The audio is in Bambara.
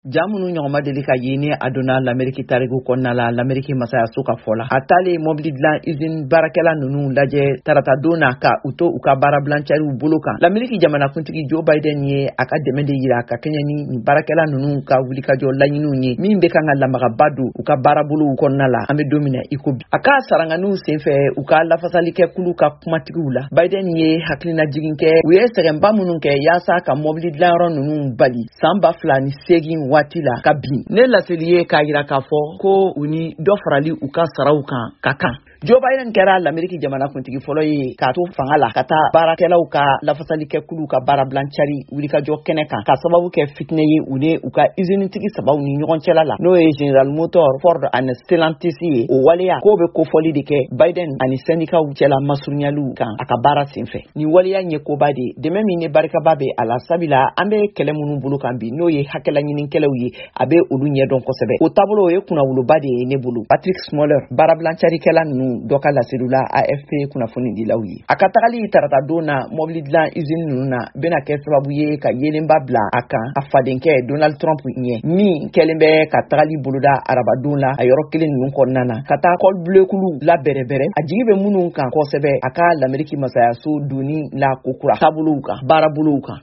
Jamunu ɲɔgɔnma deli ka yene a donna l'Amérique tariku kɔnɔna la l'Amérique masayaso ka fɔ la a taalen mobili dilan usine baarakɛla ninnu lajɛ tarata don na ka u to u ka baara bilancɛriw bolo kan l'Amérique jamanakuntigi Joe Biden ye a ka dɛmɛ de yira ka kɛɲɛ ni baarakɛla ninnu ka wulikajɔ laɲiniw ye min bɛ kan ka lamagaba don u ka baarabolow kɔnɔna la an bɛ don min na iko bi a ka saranganiw senfɛ u ka lafasali kɛ kulu ka kumatigiw la Biden ye hakilina jigin kɛ u ye sɛgɛnba minnu kɛ yaasa ka mobili dilanyɔrɔ ninnu bali san 2008 waati la ka bin ne laseli ye k'a yira k'a fɔ ko u ni dɔ farali u ka saraw kan ka kan Joe Biden kɛra l'Amérique jamanakuntigi fɔlɔ ye k'a to fanga la ka taa baarakɛlaw ka lafasalikɛkulu ka baara bilancari wulikajɔ kɛnɛ kan ka sababu kɛ fitinɛ ye u ni u ka usinitigi sabaw ni ɲɔgɔn cɛla la n'o ye General Motors, Ford ani Stellantis ye o waleya k'o bɛ kofɔli de kɛ Biden ani syndikaw cɛla masurunyaliw kan a ka baara senfɛ ni waleya ɲɛ koba de dɛmɛ min ne barikaba bɛ a la sabila an bɛ kɛlɛ minnu bolo kan bi n'o ye hakɛla ɲininkɛlaw ye a bɛ olu ɲɛdɔn kosɛbɛ o taabolo o ye kunnawoloba de ye ne bolo Patrick Smoller baara bilancarikɛla ninnu dɔ ka laseliw la AFP kunnafoni dilaw ye a ka tagali tarata don na mobili dilan usine ninnu na bɛna kɛ sababu ye ka yelenba bila a kan a fadenkɛ Donald Trump ɲɛ min kɛlen bɛ ka tagali boloda arabadon la a yɔrɔ kelen ninnu kɔnɔna na ka taa col bleu kulu la bɛrɛbɛrɛ a jigi bɛ minnu kan kosɛbɛ a ka l'Amérique masayaso doni la kokura taabolow kan baarabolow kan